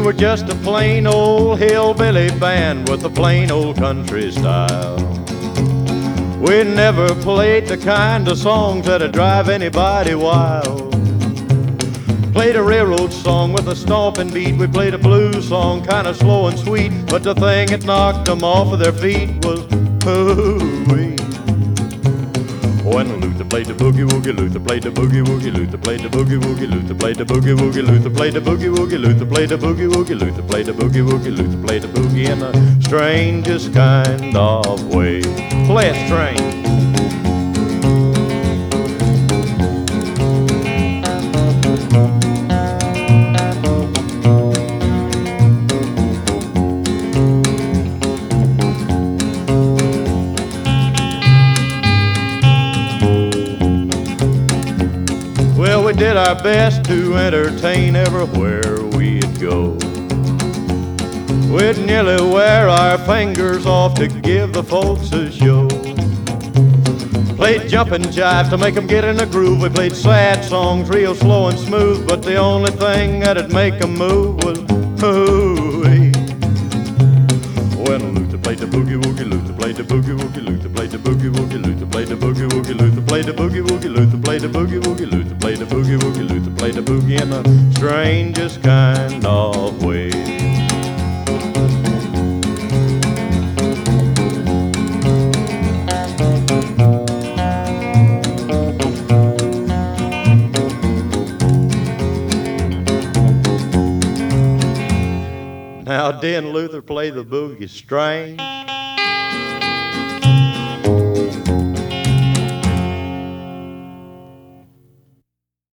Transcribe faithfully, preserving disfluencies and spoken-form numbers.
were just a plain old hillbilly band with a plain old country style. We never played the kind of songs that'd drive anybody wild. Played a railroad song with a stomping beat. We played a blues song, kind of slow and sweet. But the thing that knocked them off of their feet was hoo-wee. When Luther played the boogie woogie, Luther played the boogie woogie, Luther played the boogie woogie, Luther played the boogie woogie, Luther played the boogie woogie, Luther played the boogie woogie, Luther played the boogie woogie, Luther played the boogie in the strangest kind of way. Play it strange. Well, we did our best to entertain everywhere we'd go. We'd nearly wear our fingers off to give the folks a show. Played jumping jive to make them get in the groove. We played sad songs real slow and smooth, but the only thing that'd make them move was hoo-wee. When Luther played the boogie woogie, Luther played the boogie woogie, Luther played the boogie woogie, Luther played the boogie woogie, Luther played the boogie woogie, Luther played the boogie woogie, Luther played the boogie woogie, Luther played the boogie in the strangest kind of way. Now, didn't Luther play the boogie strange?